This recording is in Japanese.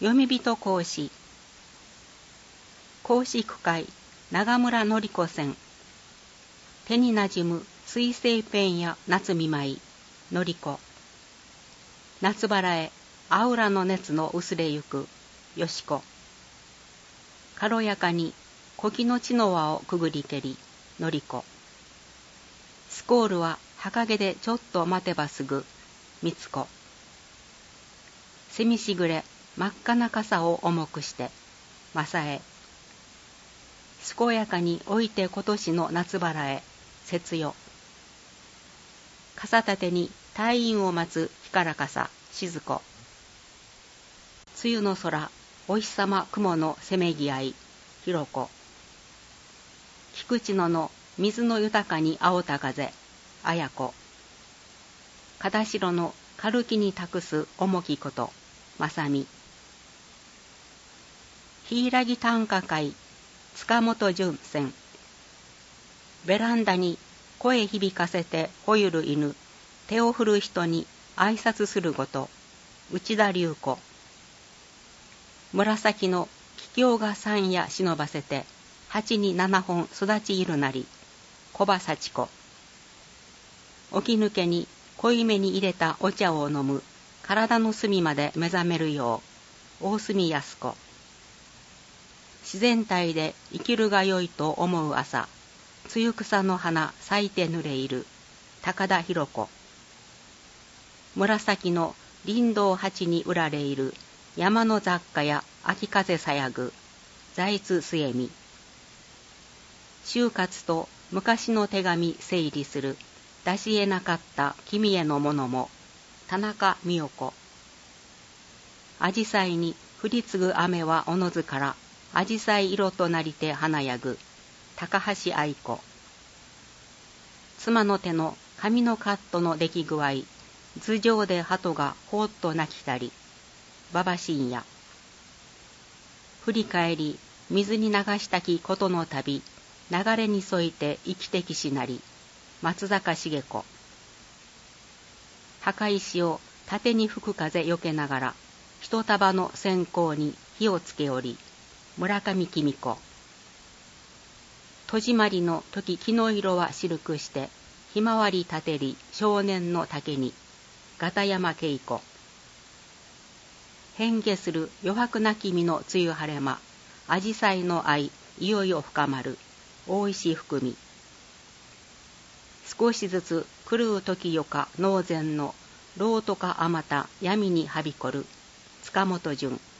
読み人講師講師区会長村典子線手になじむ水性ペンや夏見舞いのりこ夏バラへアウラの熱の薄れゆくよしこ軽やかに小木の地の輪をくぐりけりのりこスコールは墓毛でちょっと待てばすぐみつこせみしぐれ真っ赤な傘を重くしてまさえ健やかに置いて今年の夏バラへ節よ傘立てに隊員を待つ日から傘静子梅雨の空お日様雲のせめぎ合いひろこ菊池野の水の豊かに青た風あやこ片白の軽きに託す重きことまさみ柊短歌会塚本淳線ベランダに声響かせてほゆる犬手を振る人に挨拶するごと内田隆子紫の桔梗が三夜忍ばせて鉢に7本育ちいるなり小葉幸子起き抜けに濃いめに入れたお茶を飲む体の隅まで目覚めるよう大隅康子自然体で生きるがよいと思う朝梅雨草の花咲いて濡れいる高田博子紫の林道鉢に売られいる山の雑貨や秋風さやぐ財津末見就活と昔の手紙整理する出し得なかった君へのものも田中美代子紫陽花に降り継ぐ雨はおのずから紫陽花色となりて華やぐ高橋愛子妻の手の髪のカットの出来具合頭上で鳩がほーっと鳴きたり馬場深夜振り返り水に流したきことの旅流れに沿いて生きてきしなり松坂茂子墓石を縦に吹く風よけながら一束の線香に火をつけおり村上紀美子戸締まりの時木の色は白くしてひまわり立てり少年の竹に片山恵子変化する余白なき実の梅雨晴れ間紫陽花の愛いよいよ深まる大石福美少しずつ狂う時よか脳前のろうとかあまた闇にはびこる塚本淳